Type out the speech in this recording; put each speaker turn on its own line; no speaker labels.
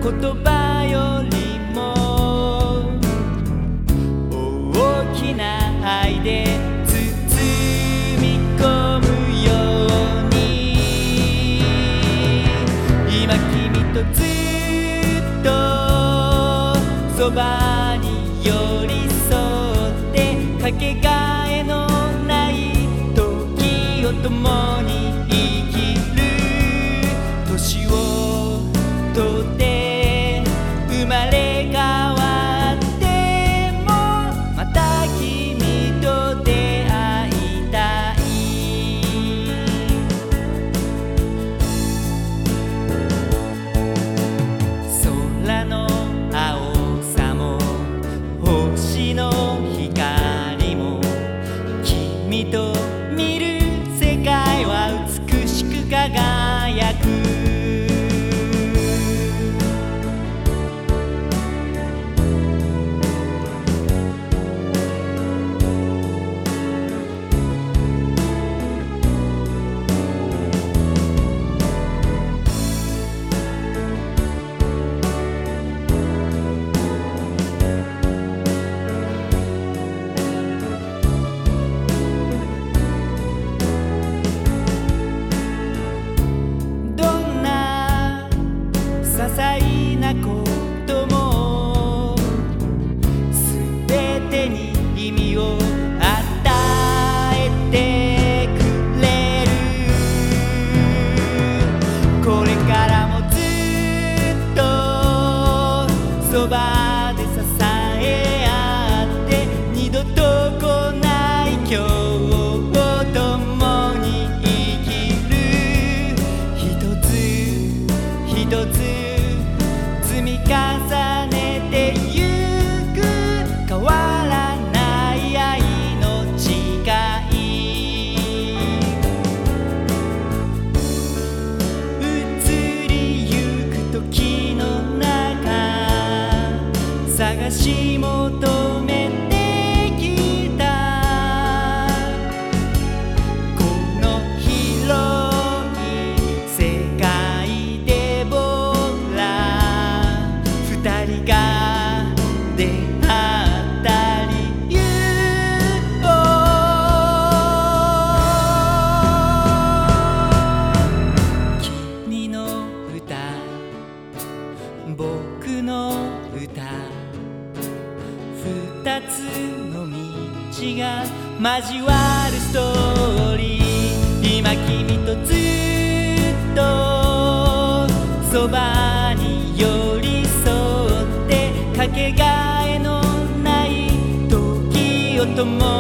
言葉よりも大きな愛で包み込むように、今君とずっとそばに寄り添ってかけがえのない時を共に生きる、年を取って生まれ変わってもまた君と出会いたい。空の青さも星の光も君と見る世界は美しく輝く。些細なこともすべてに意味を与えてくれる、これからもずっとそばで支え合って二度と来ない今日を共に生きる、一つ一つ積み重ねてゆく変わらない愛の誓い、移りゆく時の中探し求めてきたこの広い世界で僕二人が出会った理由を、君の歌僕の歌、二つの道が交わるストーリー、今君とずっとそばに寄り添ってかけがえのない時を共